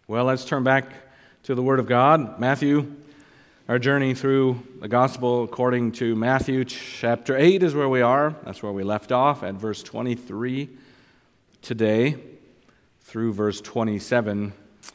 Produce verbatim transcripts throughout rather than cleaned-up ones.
Well, let's turn back to the Word of God. Matthew, our journey through the Gospel according to Matthew chapter eight is where we are. That's where we left off at verse twenty-three today through verse twenty-seven.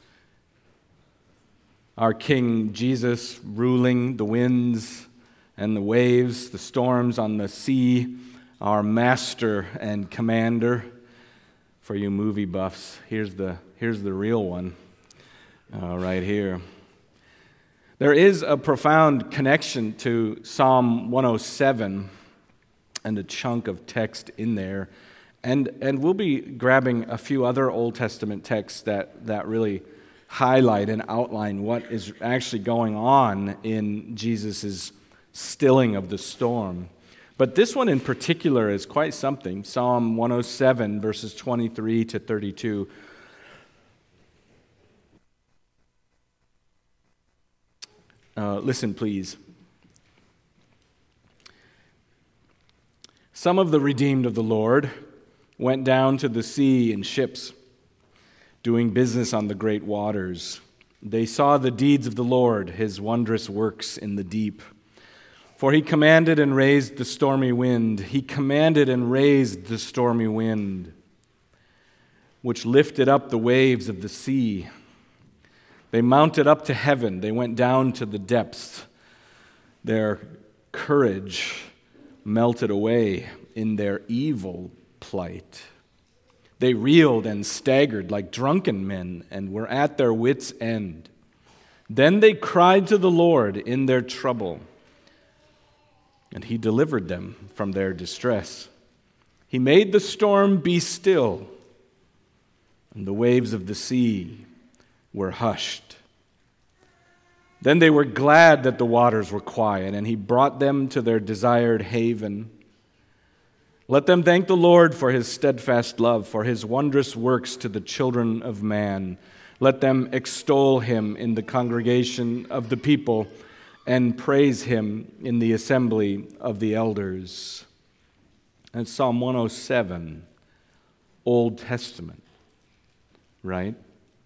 Our King Jesus ruling the winds and the waves, the storms on the sea, our master and commander. For you movie buffs, here's the here's the real one. Uh, right here. There is a profound connection to Psalm one oh seven and a chunk of text in there. And and we'll be grabbing a few other Old Testament texts that, that really highlight and outline what is actually going on in Jesus' stilling of the storm. But this one in particular is quite something. Psalm one oh seven, verses twenty-three to thirty-two. Uh, listen, please. Some of the redeemed of the Lord went down to the sea in ships, doing business on the great waters. They saw the deeds of the Lord, his wondrous works in the deep. For he commanded and raised the stormy wind. He commanded and raised the stormy wind, which lifted up the waves of the sea. They mounted up to heaven. They went down to the depths. Their courage melted away in their evil plight. They reeled and staggered like drunken men and were at their wits' end. Then they cried to the Lord in their trouble, and he delivered them from their distress. He made the storm be still, and the waves of the sea were hushed. Then they were glad that the waters were quiet, and he brought them to their desired haven. Let them thank the Lord for his steadfast love, for his wondrous works to the children of man. Let them extol him in the congregation of the people and praise him in the assembly of the elders. And Psalm one oh seven, Old Testament, right?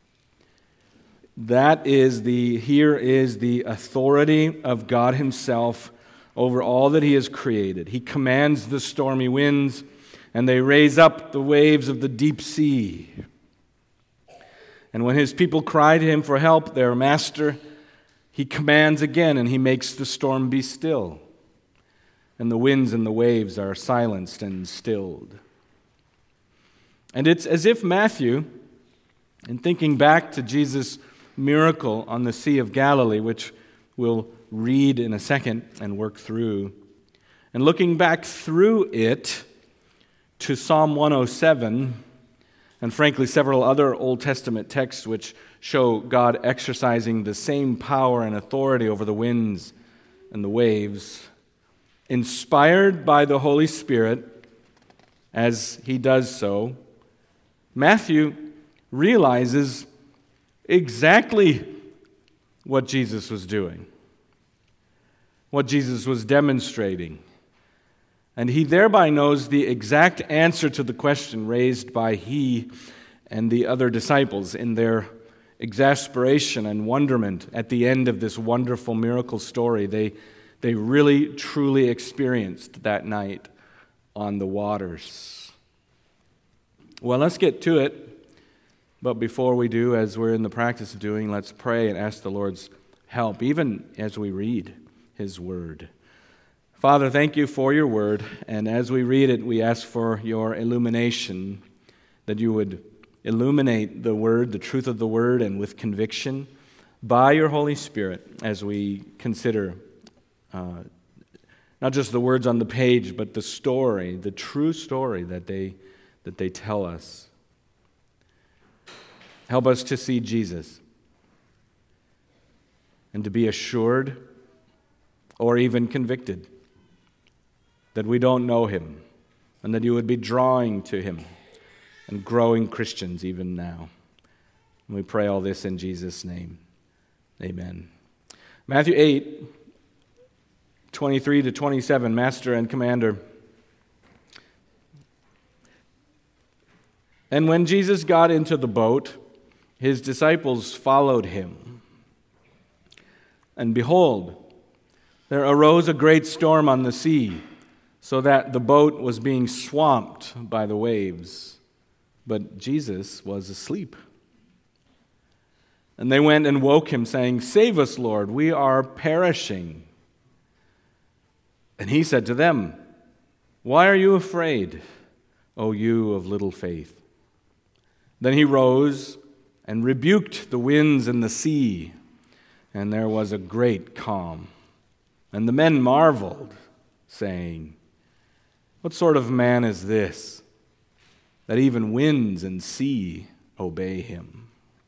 That is the, here is the authority of God himself over all that he has created. He commands the stormy winds, and they raise up the waves of the deep sea. And when his people cry to him for help, their master, he commands again, and he makes the storm be still. And the winds and the waves are silenced and stilled. And it's as if Matthew, in thinking back to Jesus' miracle on the Sea of Galilee, which we'll read in a second and work through, and looking back through it to Psalm one oh seven, and frankly several other Old Testament texts which show God exercising the same power and authority over the winds and the waves, inspired by the Holy Spirit as he does so, Matthew realizes exactly what Jesus was doing, what Jesus was demonstrating. And he thereby knows the exact answer to the question raised by he and the other disciples in their exasperation and wonderment at the end of this wonderful miracle story they, they really, truly experienced that night on the waters. Well, let's get to it. But before we do, as we're in the practice of doing, let's pray and ask the Lord's help, even as we read his word. Father, thank you for your word, and as we read it, we ask for your illumination, that you would illuminate the word, the truth of the word, and with conviction by your Holy Spirit as we consider uh, not just the words on the page, but the story, the true story that they that they tell us. Help us to see Jesus and to be assured or even convicted that we don't know him and that you would be drawing to him and growing Christians even now. And we pray all this in Jesus' name. Amen. Matthew eight, twenty-three to twenty-seven, Master and Commander. And when Jesus got into the boat, his disciples followed him. And behold, there arose a great storm on the sea, so that the boat was being swamped by the waves. But Jesus was asleep. And they went and woke him, saying, "Save us, Lord, we are perishing." And he said to them, "Why are you afraid, O you of little faith?" Then he rose and rebuked the winds and the sea, and there was a great calm. And the men marveled, saying, "What sort of man is this, that even winds and sea obey him?"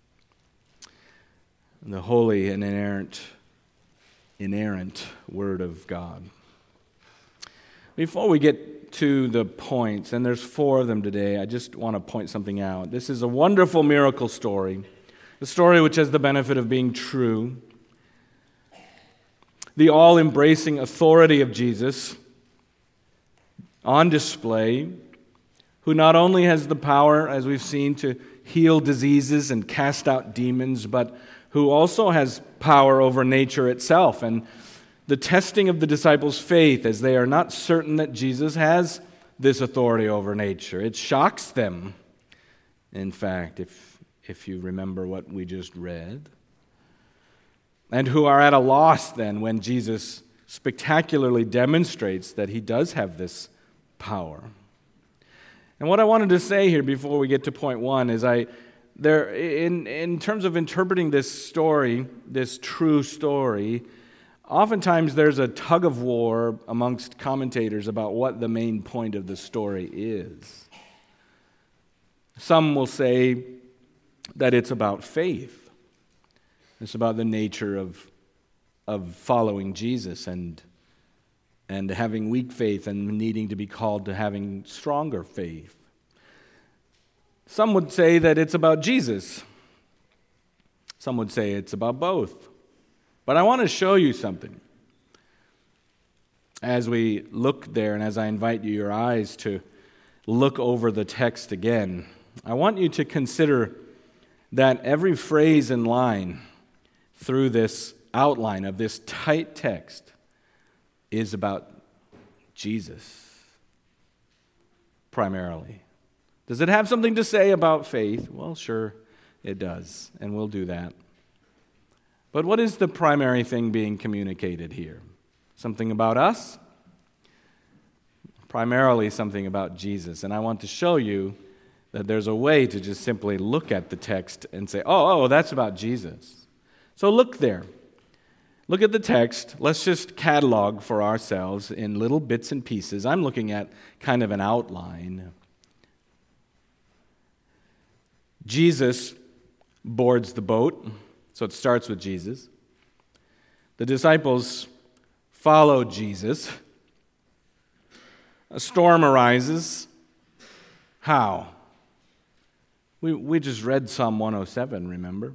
The holy and inerrant, inerrant Word of God. Before we get to the points, and there's four of them today, I just want to point something out. This is a wonderful miracle story, a story which has the benefit of being true. The all-embracing authority of Jesus on display, who not only has the power, as we've seen, to heal diseases and cast out demons, but who also has power over nature itself. And the testing of the disciples' faith, as they are not certain that Jesus has this authority over nature. It shocks them, in fact, if, if you remember what we just read. And who are at a loss then when Jesus spectacularly demonstrates that he does have this power. And what I wanted to say here before we get to point one is I there in in terms of interpreting this story, this true story, oftentimes there's a tug of war amongst commentators about what the main point of the story is. Some will say that it's about faith. It's about the nature of of following Jesus and and having weak faith and needing to be called to having stronger faith. Some would say that it's about Jesus. Some would say it's about both. But I want to show you something. As we look there and as I invite you, your eyes to look over the text again, I want you to consider that every phrase and line through this outline of this tight text is about Jesus, primarily. Does it have something to say about faith? Well, sure, it does, and we'll do that. But what is the primary thing being communicated here? Something about us? Primarily something about Jesus. And I want to show you that there's a way to just simply look at the text and say, oh, oh, that's about Jesus. So look there. Look at the text. Let's just catalog for ourselves in little bits and pieces. I'm looking at kind of an outline. Jesus boards the boat, so it starts with Jesus. The disciples follow Jesus. A storm arises. How? We, we just read Psalm one oh seven, remember?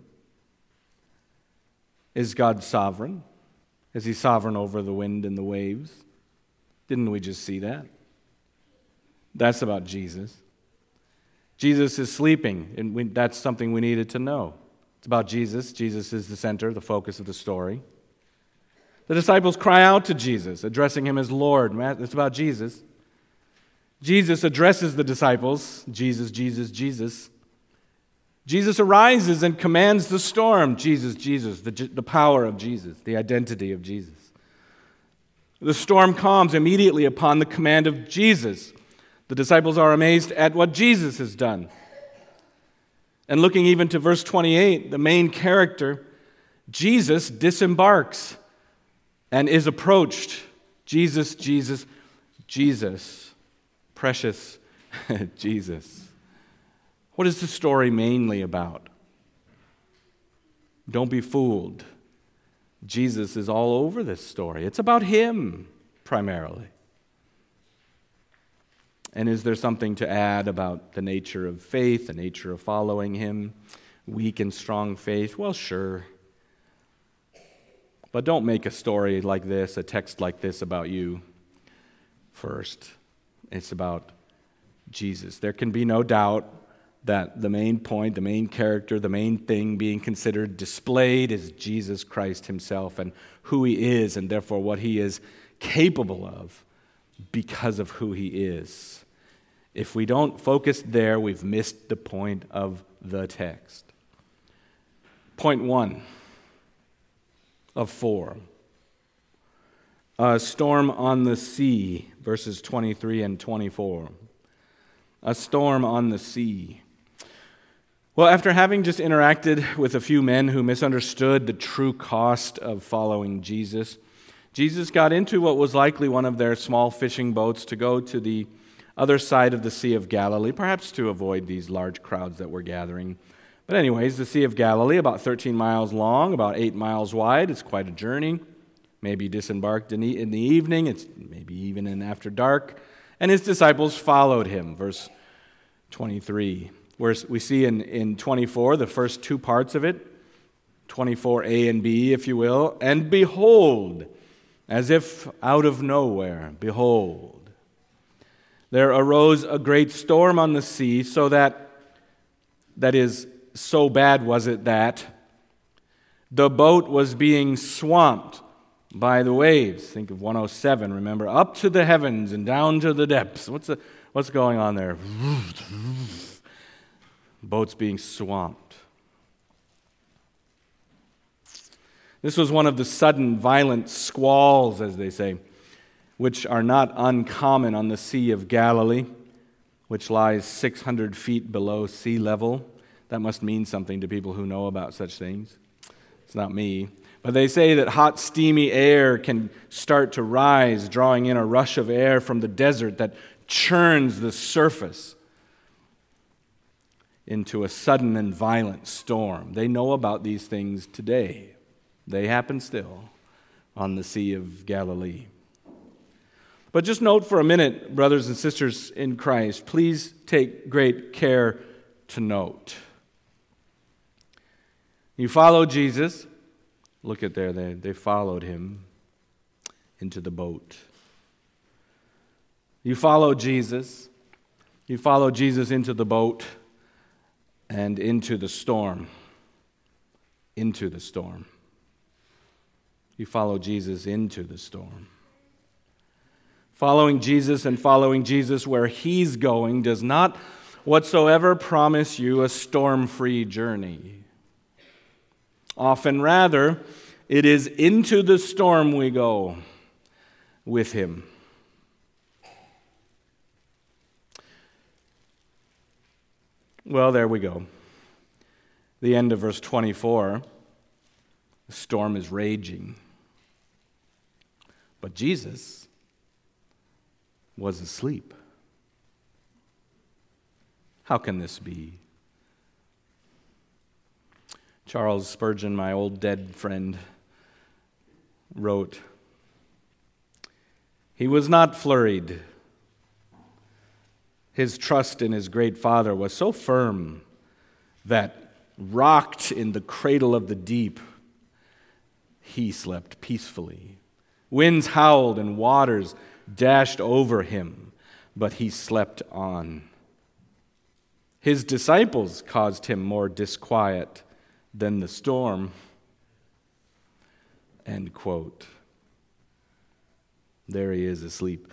Is God sovereign? Is he sovereign over the wind and the waves? Didn't we just see that? That's about Jesus. Jesus is sleeping, and we, that's something we needed to know. It's about Jesus. Jesus is the center, the focus of the story. The disciples cry out to Jesus, addressing him as Lord. It's about Jesus. Jesus addresses the disciples. Jesus, Jesus, Jesus. Jesus arises and commands the storm. Jesus, Jesus, the, the power of Jesus, the identity of Jesus. The storm calms immediately upon the command of Jesus. The disciples are amazed at what Jesus has done. And looking even to verse twenty-eight, the main character, Jesus disembarks and is approached. Jesus, Jesus, Jesus. Precious Jesus. What is the story mainly about? Don't be fooled. Jesus is all over this story. It's about him, primarily. And is there something to add about the nature of faith, the nature of following him, weak and strong faith? Well, sure. But don't make a story like this, a text like this about you first. It's about Jesus. There can be no doubt that the main point, the main character, the main thing being considered displayed is Jesus Christ himself and who he is, and therefore what he is capable of because of who he is. If we don't focus there, we've missed the point of the text. Point one of four. A storm on the sea, verses twenty-three and twenty-four. A storm on the sea. Well, after having just interacted with a few men who misunderstood the true cost of following Jesus, Jesus got into what was likely one of their small fishing boats to go to the other side of the Sea of Galilee, perhaps to avoid these large crowds that were gathering. But anyways, the Sea of Galilee, about thirteen miles long, about eight miles wide. It's quite a journey. Maybe disembarked in the, in the evening. It's maybe even in after dark. And his disciples followed him, verse twenty-three. Where we see in, in twenty-four, the first two parts of it, twenty-four A and B, if you will. And behold, as if out of nowhere, behold, there arose a great storm on the sea, so that, that is, so bad was it that the boat was being swamped by the waves. Think of one oh seven, remember, up to the heavens and down to the depths. What's the, what's going on there? Boats being swamped. This was one of the sudden violent squalls, as they say, which are not uncommon on the Sea of Galilee, which lies six hundred feet below sea level. That must mean something to people who know about such things. It's not me. But they say that hot, steamy air can start to rise, drawing in a rush of air from the desert that churns the surface into a sudden and violent storm. They know about these things today. They happen still on the Sea of Galilee. But just note for a minute, brothers and sisters in Christ, please take great care to note. You follow Jesus. Look at there, they, they followed him into the boat. You follow Jesus. You follow Jesus into the boat and into the storm. Into the storm. You follow Jesus into the storm. Following Jesus and following Jesus where he's going does not whatsoever promise you a storm-free journey. Often rather, it is into the storm we go with him. Well, there we go. The end of verse twenty-four. The storm is raging. But Jesus was asleep. How can this be? Charles Spurgeon, my old dead friend, wrote, "He was not flurried. His trust in his great Father was so firm that, rocked in the cradle of the deep, he slept peacefully. Winds howled and waters dashed over him, but he slept on. His disciples caused him more disquiet than the storm." End quote. There he is asleep.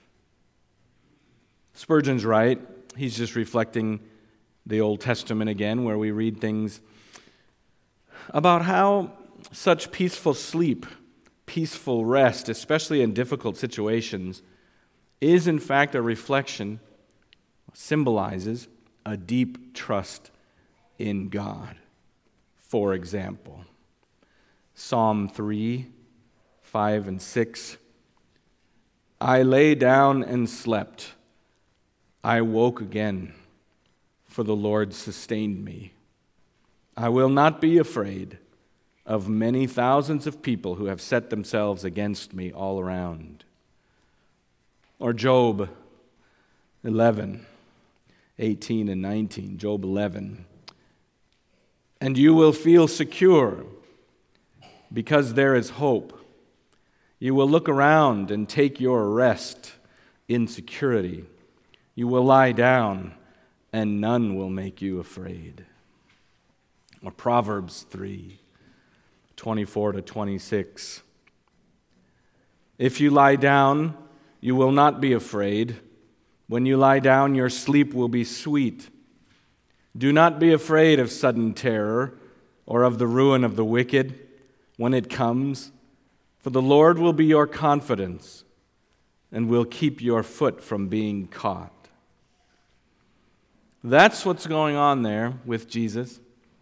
Spurgeon's right. He's just reflecting the Old Testament again, where we read things about how such peaceful sleep, peaceful rest, especially in difficult situations, is in fact a reflection, symbolizes a deep trust in God. For example, Psalm three, five, and six. I lay down and slept. I woke again, for the Lord sustained me. I will not be afraid of many thousands of people who have set themselves against me all around. Or Job eleven, eighteen and nineteen. Job eleven. And you will feel secure because there is hope. You will look around and take your rest in security. You will lie down and none will make you afraid. Or Proverbs three, twenty-four to twenty-six. If you lie down, you will not be afraid. When you lie down, your sleep will be sweet. Do not be afraid of sudden terror or of the ruin of the wicked when it comes, for the Lord will be your confidence and will keep your foot from being caught. That's what's going on there with Jesus,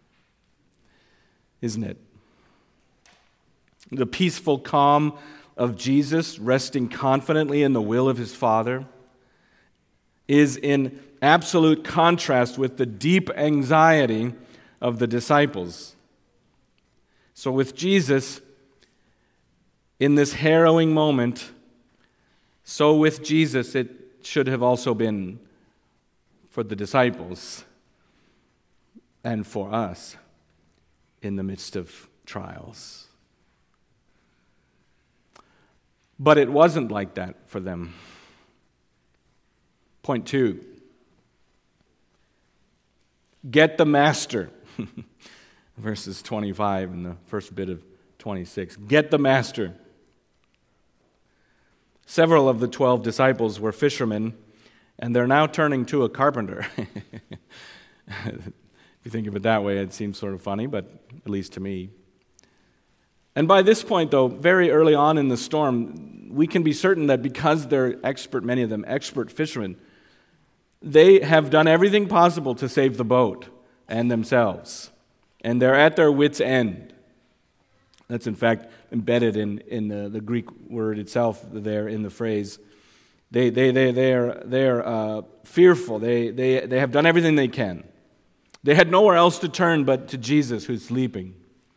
isn't it? The peaceful calm of Jesus, resting confidently in the will of his Father, is in absolute contrast with the deep anxiety of the disciples. So with Jesus, in this harrowing moment, so with Jesus it should have also been for the disciples and for us in the midst of trials. But it wasn't like that for them. Point two. Get the master. Verses twenty-five and the first bit of twenty-six. Get the master. Several of the twelve disciples were fishermen, and they're now turning to a carpenter. If you think of it that way, it seems sort of funny, but at least to me. And by this point, though, very early on in the storm, we can be certain that because they're expert, many of them expert fishermen, they have done everything possible to save the boat and themselves. And they're at their wits' end. That's, in fact, embedded in, in the, the Greek word itself there in the phrase. They, they, they, they are, they are uh, fearful. They, they, they have done everything they can. They had nowhere else to turn but to Jesus, who's sleeping.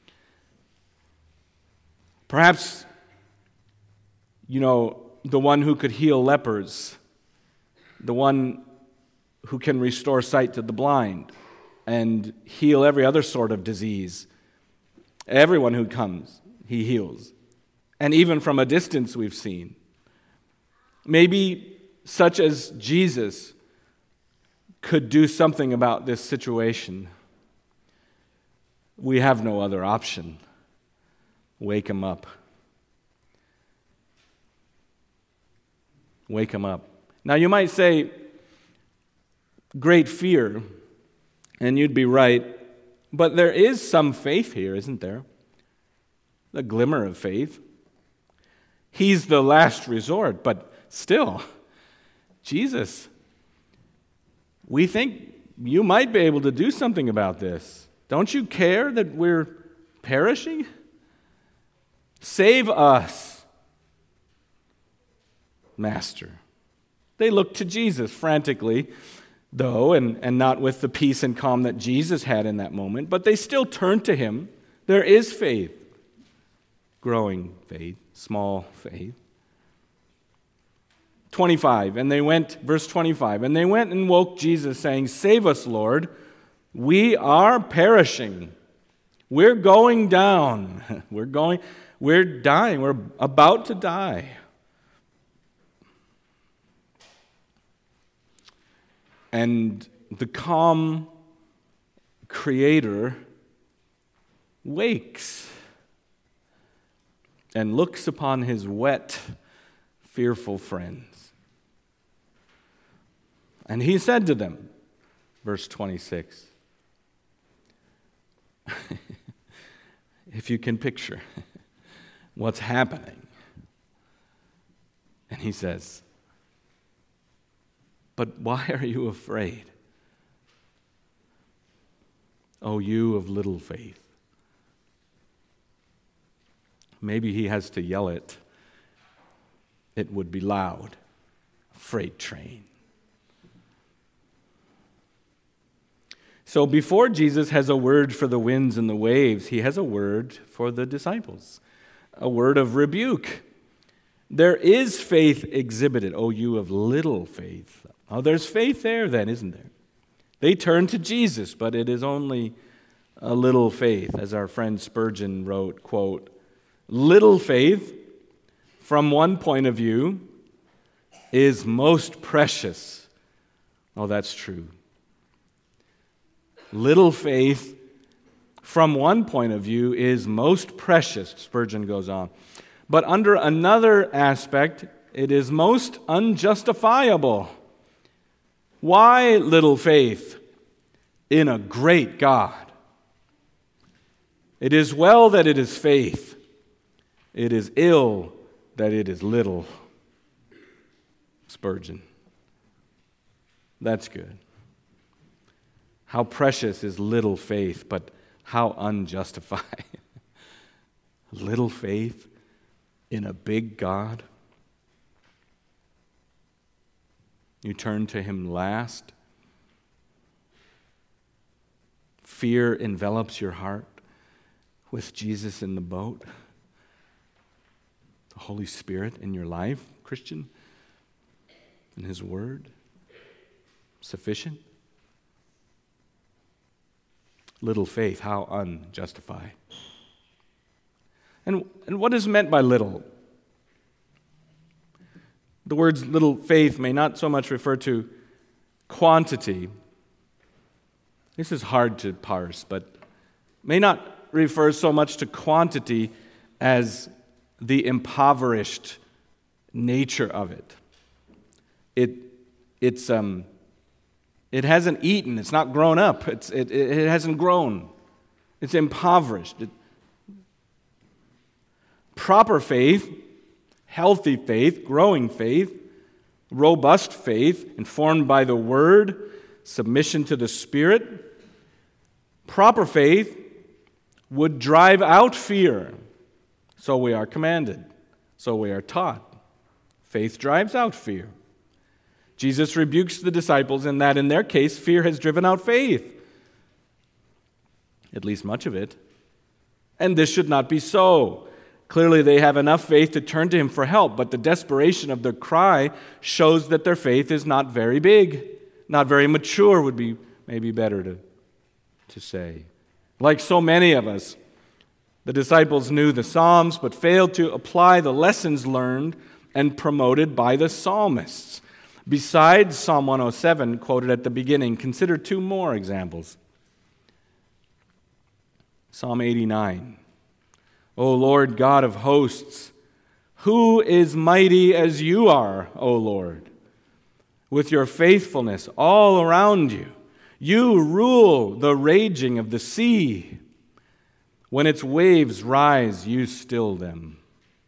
Perhaps, you know, the one who could heal lepers, the one who can restore sight to the blind and heal every other sort of disease. Everyone who comes, he heals. And even from a distance we've seen. Maybe such as Jesus could do something about this situation. We have no other option. Wake him up. Wake him up. Now you might say, great fear, and you'd be right, but there is some faith here, isn't there? A glimmer of faith. He's the last resort, but still, Jesus, we think you might be able to do something about this. Don't you care that we're perishing? Save us, Master. They look to Jesus frantically, though, and, and not with the peace and calm that Jesus had in that moment, but they still turn to him. There is faith, growing faith, small faith. twenty-five, and they went, verse twenty-five, and they went and woke Jesus, saying, "Save us, Lord, we are perishing. We're going down. We're going, we're dying. We're about to die." And the calm Creator wakes and looks upon his wet, fearful friends. And he said to them, verse twenty-six, if you can picture what's happening. And he says, "But why are you afraid, O you of little faith?" Maybe he has to yell it. It would be loud. Freight train. So before Jesus has a word for the winds and the waves, he has a word for the disciples. A word of rebuke. There is faith exhibited, O you of little faith. Oh, there's faith there then, isn't there? They turn to Jesus, but it is only a little faith. As our friend Spurgeon wrote, quote, "Little faith, from one point of view, is most precious." Oh, that's true. Little faith, from one point of view, is most precious, Spurgeon goes on. But under another aspect, it is most unjustifiable. Why little faith in a great God? It is well that it is faith. It is ill that it is little. Spurgeon. That's good. How precious is little faith, but how unjustified. Little faith in a big God. You turn to Him last. Fear envelops your heart with Jesus in the boat. The Holy Spirit in your life, Christian, and His Word. Sufficient? Little faith, how unjustified. And, and what is meant by little? The words little faith may not so much refer to quantity. This is hard to parse, but may not refer so much to quantity as the impoverished nature of it. It it's um it hasn't eaten, it's not grown up, it's it, it hasn't grown. It's impoverished. It, proper faith, healthy faith, growing faith, robust faith, informed by the Word, submission to the Spirit. Proper faith would drive out fear. So we are commanded. So we are taught. Faith drives out fear. Jesus rebukes the disciples in that, in their case, fear has driven out faith. At least much of it. And this should not be so. Clearly, they have enough faith to turn to Him for help, but the desperation of their cry shows that their faith is not very big, not very mature, would be maybe better to, to say. Like so many of us, the disciples knew the Psalms, but failed to apply the lessons learned and promoted by the psalmists. Besides Psalm one oh seven, quoted at the beginning, consider two more examples. Psalm eighty-nine. O Lord God of hosts, who is mighty as you are, O Lord? With your faithfulness all around you, you rule the raging of the sea. When its waves rise, you still them.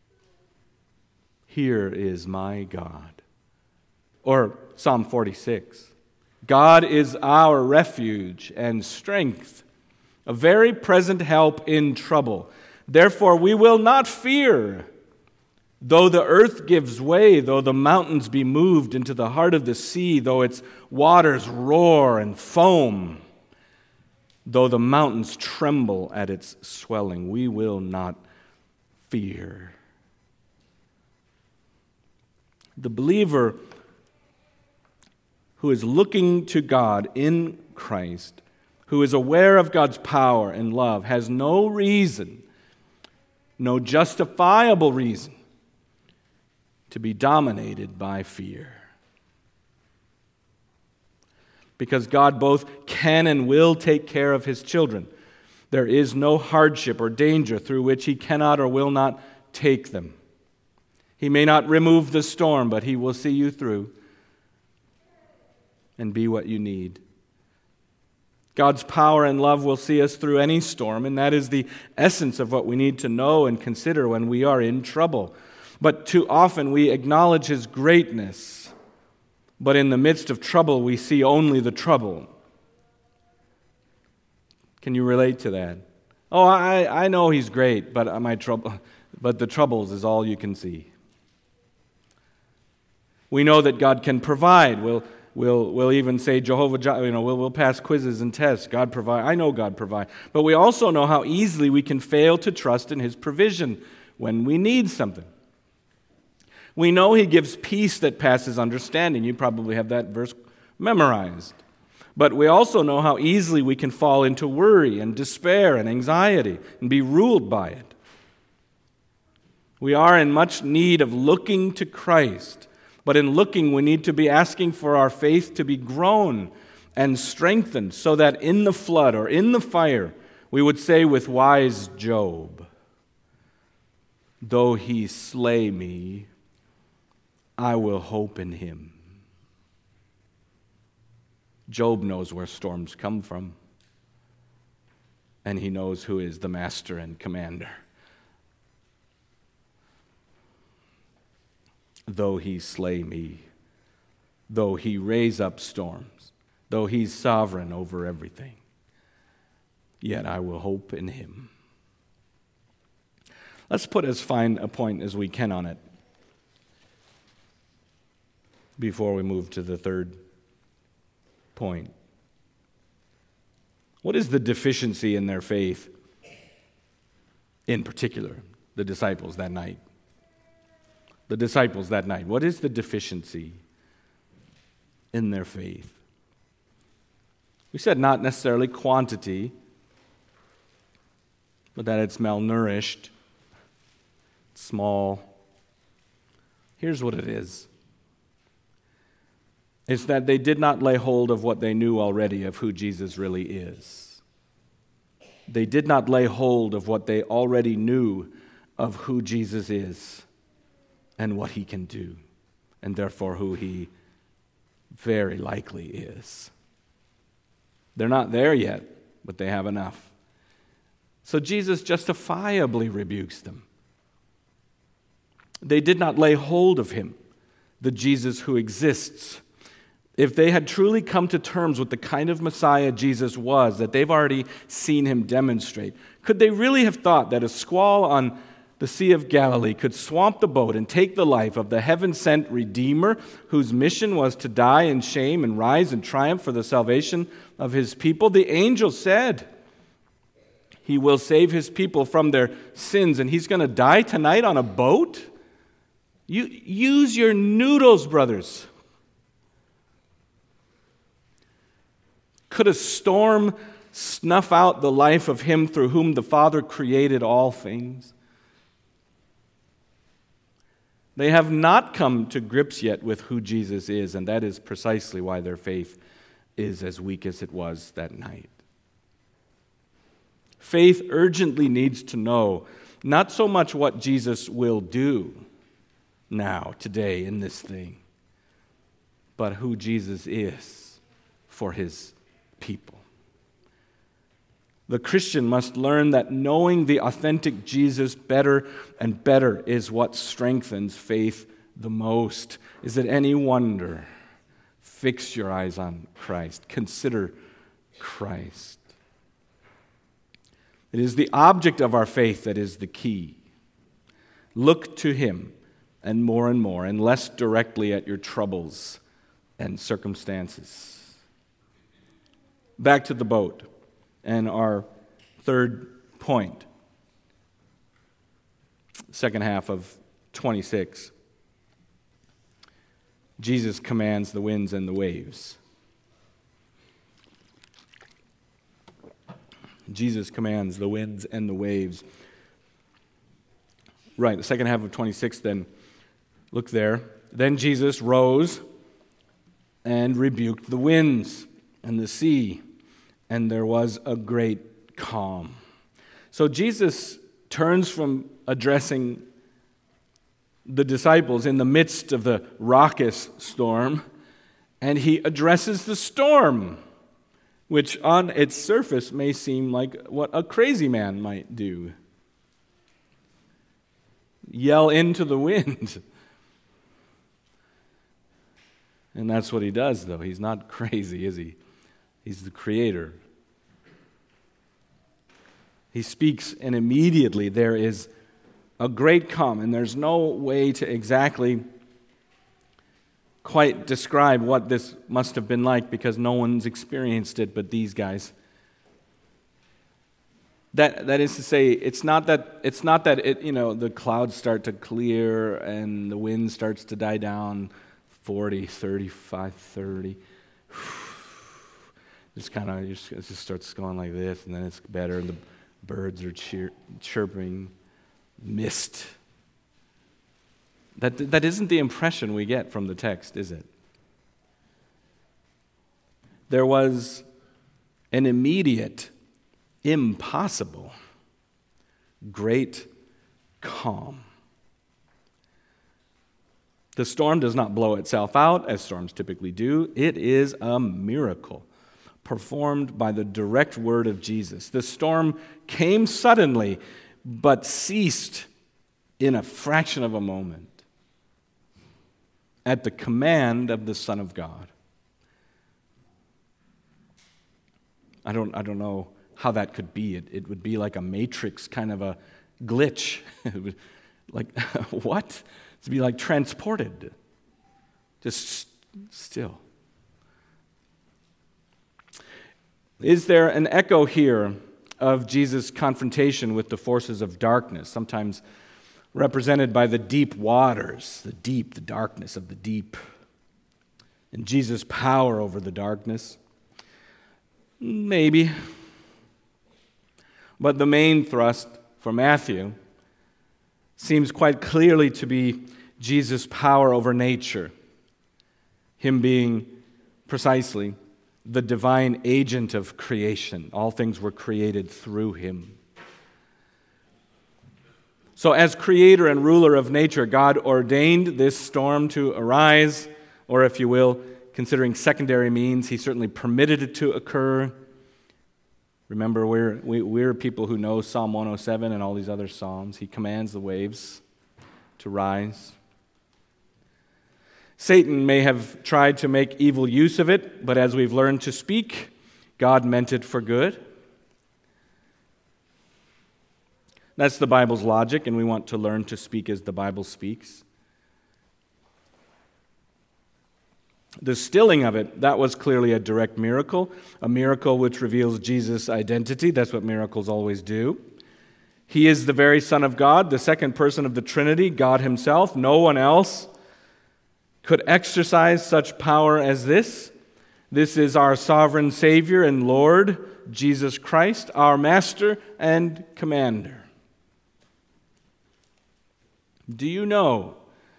Here is my God. Or Psalm forty-six. God is our refuge and strength, a very present help in trouble. Therefore we will not fear, though the earth gives way, though the mountains be moved into the heart of the sea, though its waters roar and foam, though the mountains tremble at its swelling, we will not fear. The believer who is looking to God in Christ, who is aware of God's power and love, has no reason, no justifiable reason to be dominated by fear. Because God both can and will take care of His children. There is no hardship or danger through which He cannot or will not take them. He may not remove the storm, but He will see you through and be what you need. God's power and love will see us through any storm, and that is the essence of what we need to know and consider when we are in trouble. But too often we acknowledge His greatness, but in the midst of trouble we see only the trouble. Can you relate to that? Oh, I, I know He's great, but my trouble, but the troubles is all you can see. We know that God can provide. We'll We'll, we'll even say Jehovah, you know, we'll, we'll pass quizzes and tests. God provide. I know God provide. But we also know how easily we can fail to trust in His provision when we need something. We know He gives peace that passes understanding. You probably have that verse memorized. But we also know how easily we can fall into worry and despair and anxiety and be ruled by it. We are in much need of looking to Christ. But in looking, we need to be asking for our faith to be grown and strengthened, so that in the flood or in the fire we would say with wise Job, though he slay me, I will hope in him. Job knows where storms come from, and he knows who is the master and commander. Though he slay me, though he raise up storms, though he's sovereign over everything, yet I will hope in him. Let's put as fine a point as we can on it before we move to the third point. What is the deficiency in their faith, in particular, the disciples that night? The disciples that night. What is the deficiency in their faith? We said not necessarily quantity, but that it's malnourished, small. Here's what it is. It's that they did not lay hold of what they knew already of who Jesus really is. They did not lay hold of what they already knew of who Jesus is and what he can do, and therefore who he very likely is. They're not there yet, but they have enough. So Jesus justifiably rebukes them. They did not lay hold of him, the Jesus who exists. If they had truly come to terms with the kind of Messiah Jesus was, that they've already seen him demonstrate, could they really have thought that a squall on the Sea of Galilee could swamp the boat and take the life of the heaven-sent Redeemer whose mission was to die in shame and rise in triumph for the salvation of his people? The angel said he will save his people from their sins, and he's going to die tonight on a boat? You use your noodles, brothers. Could a storm snuff out the life of him through whom the Father created all things? They have not come to grips yet with who Jesus is, and that is precisely why their faith is as weak as it was that night. Faith urgently needs to know not so much what Jesus will do now, today, in this thing, but who Jesus is for his people. The Christian must learn that knowing the authentic Jesus better and better is what strengthens faith the most. Is it any wonder? Fix your eyes on Christ. Consider Christ. It is the object of our faith that is the key. Look to him, and more and more, and less directly at your troubles and circumstances. Back to the boat and our third point. Second half of twenty-six. Jesus commands the winds and the waves. Jesus commands the winds and the waves. Right, the second half of twenty-six then. Look there. Then Jesus rose and rebuked the winds and the sea, and there was a great calm. So Jesus turns from addressing the disciples in the midst of the raucous storm, and he addresses the storm, which on its surface may seem like what a crazy man might do. Yell into the wind. And that's what he does, though. He's not crazy, is he? He's the creator. He speaks, and immediately there is a great calm, and there's no way to exactly quite describe what this must have been like because no one's experienced it but these guys. That that is to say, it's not that it's not that it, you know, the clouds start to clear and the wind starts to die down. forty, thirty-five, thirty. Just kind of, it just starts going like this, and then it's better, and the birds are cheer, chirping. Mist. That, that isn't the impression we get from the text, is it? there was an immediate, impossible, great calm. The storm does not blow itself out, as storms typically do. It is a miracle performed by the direct word of Jesus. The storm came suddenly, but ceased in a fraction of a moment at the command of the Son of God. I don't, I don't know how that could be. It, it would be like a matrix kind of a glitch. It would, like, what? To be like transported. Just still. Is there an echo here of Jesus' confrontation with the forces of darkness, sometimes represented by the deep waters, the deep, the darkness of the deep, and Jesus' power over the darkness? Maybe. But the main thrust for Matthew seems quite clearly to be Jesus' power over nature, him being precisely the divine agent of creation. All things were created through him. So as creator and ruler of nature, God ordained this storm to arise, or if you will, considering secondary means, he certainly permitted it to occur. Remember, we're, we, we're people who know Psalm one oh seven and all these other psalms. He commands the waves to rise. Satan may have tried to make evil use of it, but as we've learned to speak, God meant it for good. That's the Bible's logic, and we want to learn to speak as the Bible speaks. The stilling of it, that was clearly a direct miracle, a miracle which reveals Jesus' identity. That's what miracles always do. He is the very Son of God, the second person of the Trinity, God himself. No one else could exercise such power as this. This is our sovereign Savior and Lord, Jesus Christ, our Master and Commander. Do you know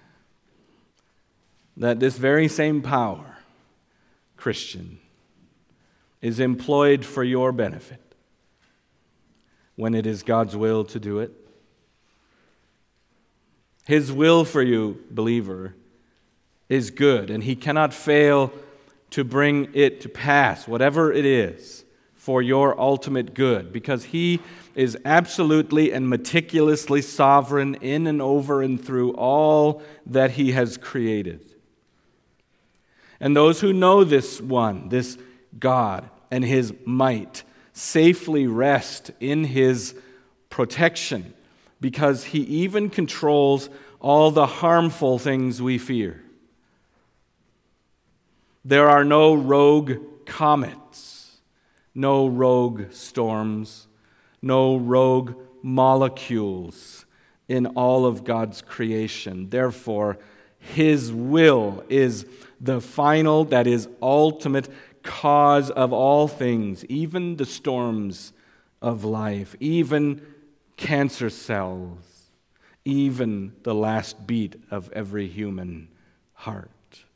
that this very same power, Christian, is employed for your benefit when it is God's will to do it? His will for you, believer, is good, and he cannot fail to bring it to pass, whatever it is, for your ultimate good, because he is absolutely and meticulously sovereign in and over and through all that he has created. And those who know this one, this God and his might, safely rest in his protection, because he even controls all the harmful things we fear. There are no rogue comets, no rogue storms, no rogue molecules in all of God's creation. Therefore, his will is the final, that is, ultimate cause of all things, even the storms of life, even cancer cells, even the last beat of every human heart.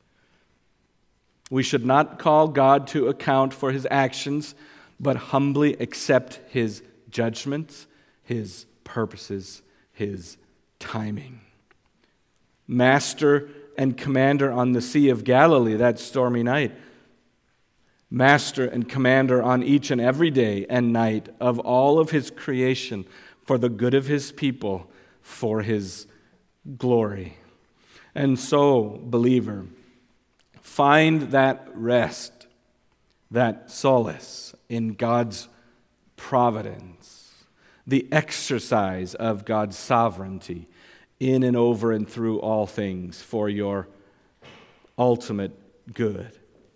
We should not call God to account for his actions, but humbly accept his judgments, his purposes, his timing. Master and commander on the Sea of Galilee that stormy night. Master and commander on each and every day and night of all of his creation for the good of his people, for his glory. And so, believer, find that rest, that solace in God's providence, the exercise of God's sovereignty in and over and through all things for your ultimate good.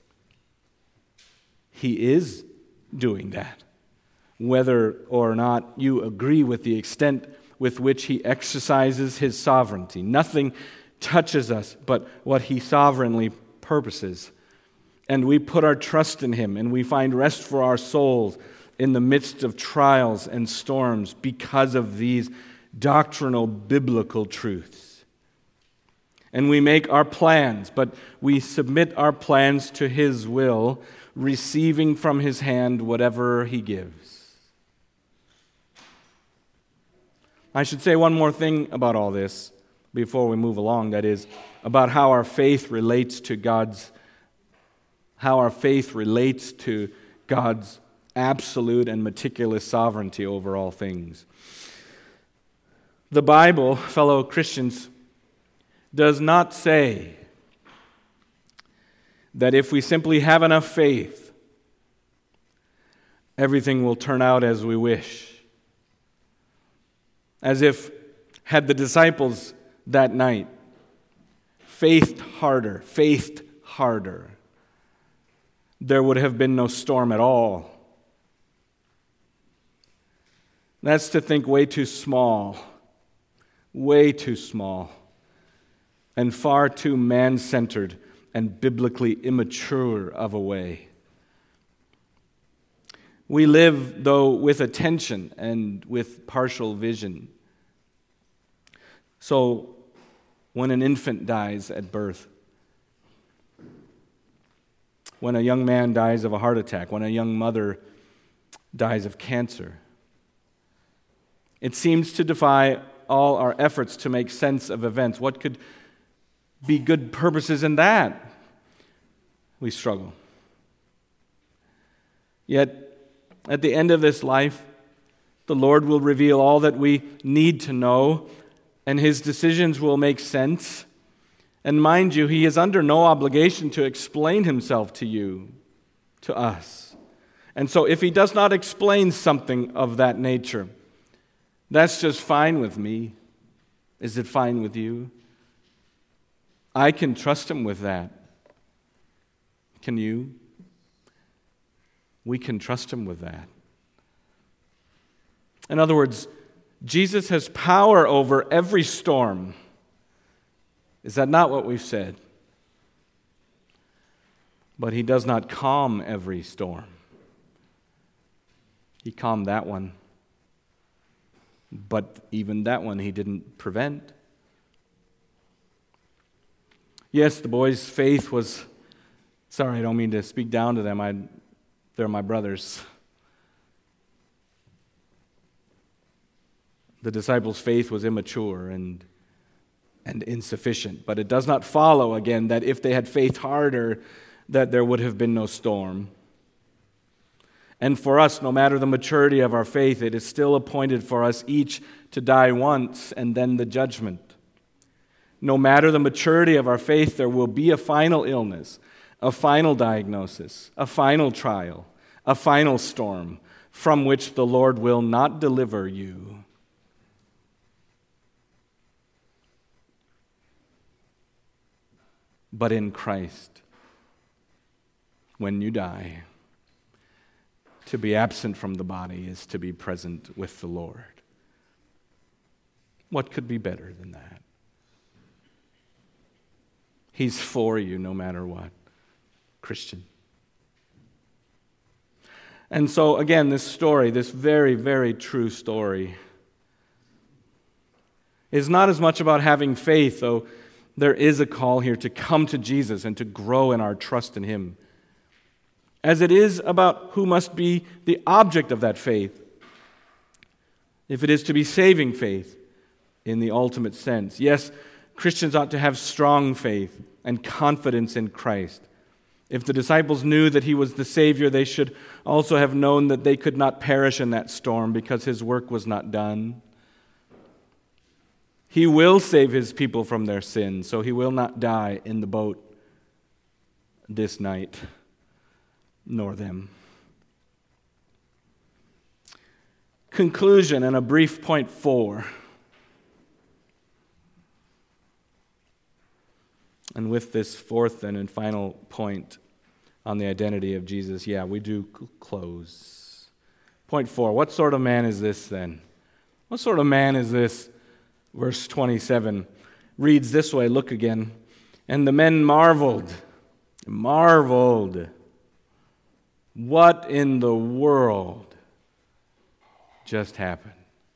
He is doing that, whether or not you agree with the extent with which he exercises his sovereignty. Nothing touches us but what he sovereignly purposes. And we put our trust in him, and we find rest for our souls in the midst of trials and storms because of these doctrinal biblical truths. And we make our plans, but we submit our plans to his will receiving from his hand whatever he gives. I should say one more thing about all this before we move along, that is, about how our faith relates to God's how our faith relates to God's absolute and meticulous sovereignty over all things. The Bible, fellow Christians, does not say that if we simply have enough faith, everything will turn out as we wish. As if, had the disciples that night faithed harder, faithed harder, there would have been no storm at all. That's to think way too small, way too small, and far too man-centered and biblically immature of a way. We live, though, with attention and with partial vision. So, when an infant dies at birth, when a young man dies of a heart attack, when a young mother dies of cancer, it seems to defy all our efforts to make sense of events. What could be good purposes in that? We struggle. Yet, at the end of this life, the Lord will reveal all that we need to know, and His decisions will make sense. And mind you, He is under no obligation to explain Himself to you, to us. And so if He does not explain something of that nature, that's just fine with me. Is it fine with you? I can trust Him with that. Can you? We can trust Him with that. In other words, Jesus has power over every storm. Is that not what we've said? But He does not calm every storm. He calmed that one. But even that one He didn't prevent. Yes, the boys' faith was... Sorry, I don't mean to speak down to them. I, they're my brothers. The disciples' faith was immature and, and insufficient. But it does not follow, again, that if they had faith harder, that there would have been no storm. And for us, no matter the maturity of our faith, it is still appointed for us each to die once and then the judgment. No matter the maturity of our faith, there will be a final illness, a final diagnosis, a final trial, a final storm, from which the Lord will not deliver you. But in Christ, when you die, to be absent from the body is to be present with the Lord. What could be better than that? He's for you no matter what, Christian. And so, again, this story, this very, very true story, is not as much about having faith, though there is a call here to come to Jesus and to grow in our trust in Him, as it is about who must be the object of that faith, if it is to be saving faith in the ultimate sense. Yes, Christians ought to have strong faith and confidence in Christ. If the disciples knew that He was the Savior, they should also have known that they could not perish in that storm because His work was not done. He will save His people from their sins, so He will not die in the boat this night, nor them. Conclusion and a brief point four. And with this fourth and final point on the identity of Jesus, yeah, we do close. Point four, what sort of man is this then? What sort of man is this? Verse twenty-seven reads this way, look again. And the men marveled, marveled. What in the world just happened?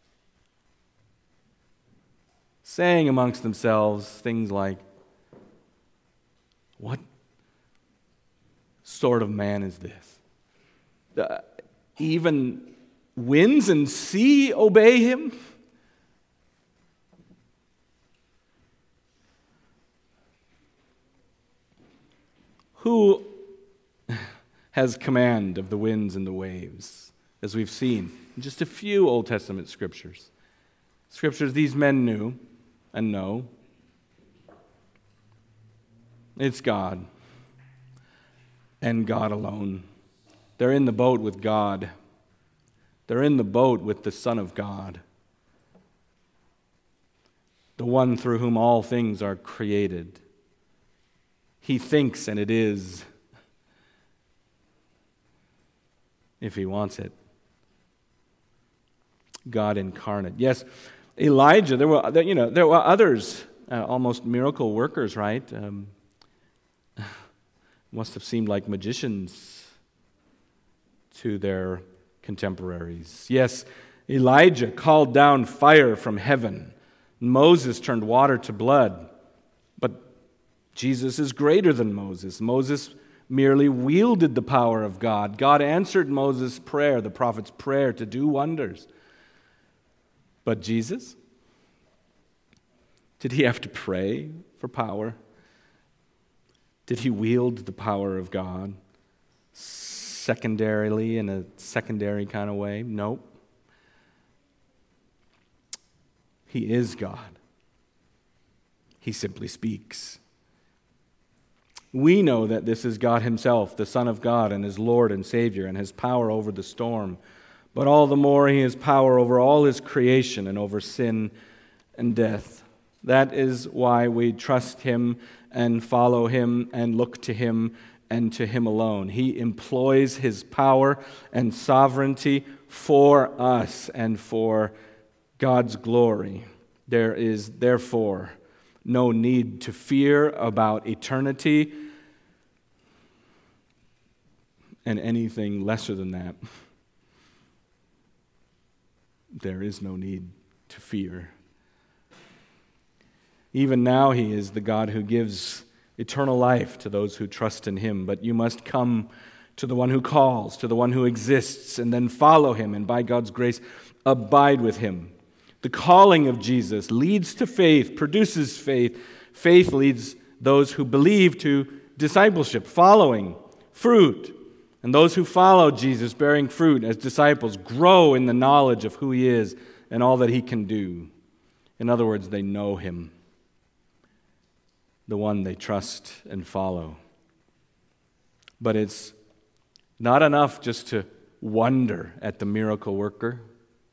Saying amongst themselves things like, what sort of man is this? Uh, even winds and sea obey him? Who has command of the winds and the waves, as we've seen in just a few Old Testament scriptures? Scriptures these men knew and know. It's God, and God alone. They're in the boat with God. They're in the boat with the Son of God, the one through whom all things are created. He thinks, and it is, if he wants it. God incarnate. Yes, Elijah. There were, you know, there were others, uh, almost miracle workers, right? Um, must have seemed like magicians to their contemporaries. Yes, Elijah called down fire from heaven. Moses turned water to blood. But Jesus is greater than Moses. Moses merely wielded the power of God. God answered Moses' prayer, the prophet's prayer, to do wonders. But Jesus? Did he have to pray for power? Did he wield the power of God secondarily, in a secondary kind of way? Nope. He is God. He simply speaks. We know that this is God himself, the Son of God, and his Lord and Savior, and his power over the storm. But all the more he has power over all his creation and over sin and death. That is why we trust him and follow him and look to him and to him alone. He employs his power and sovereignty for us and for God's glory. There is therefore no need to fear about eternity and anything lesser than that. There is no need to fear. Even now he is the God who gives eternal life to those who trust in him. But you must come to the one who calls, to the one who exists, and then follow him, and by God's grace, abide with him. The calling of Jesus leads to faith, produces faith. Faith leads those who believe to discipleship, following, fruit. And those who follow Jesus, bearing fruit as disciples, grow in the knowledge of who he is and all that he can do. In other words, they know him, the one they trust and follow. But it's not enough just to wonder at the miracle worker.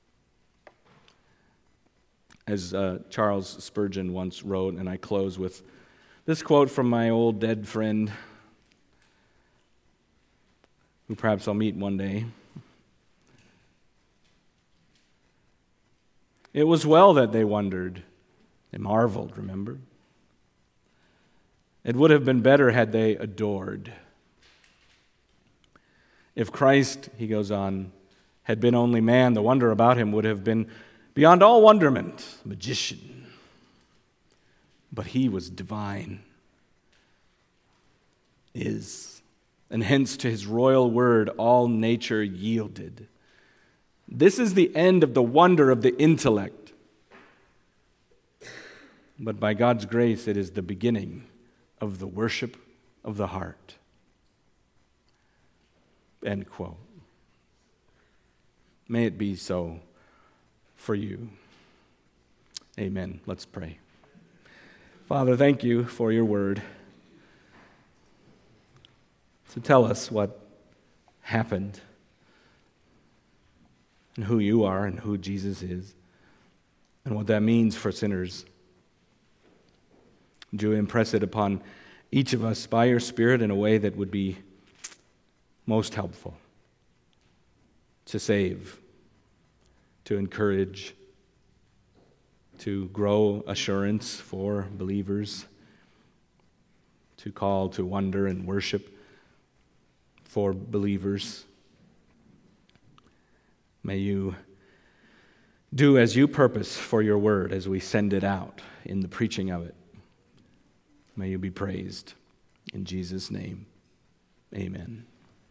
As uh, Charles Spurgeon once wrote, and I close with this quote from my old dead friend, who perhaps I'll meet one day. It was well that they wondered. They marveled, remember? It would have been better had they adored. If Christ, he goes on, had been only man, the wonder about him would have been beyond all wonderment, magician. But he was divine, is, and hence to his royal word all nature yielded. This is the end of the wonder of the intellect. But by God's grace, it is the beginning of the worship of the heart. End quote. May it be so for you. Amen. Let's pray. Father, thank you for your word. To tell us what happened and who you are and who Jesus is and what that means for sinners. Would you impress it upon each of us by your Spirit in a way that would be most helpful to save, to encourage, to grow assurance for believers, to call to wonder and worship for believers. May you do as you purpose for your word as we send it out in the preaching of it. May you be praised. In Jesus' name, Amen.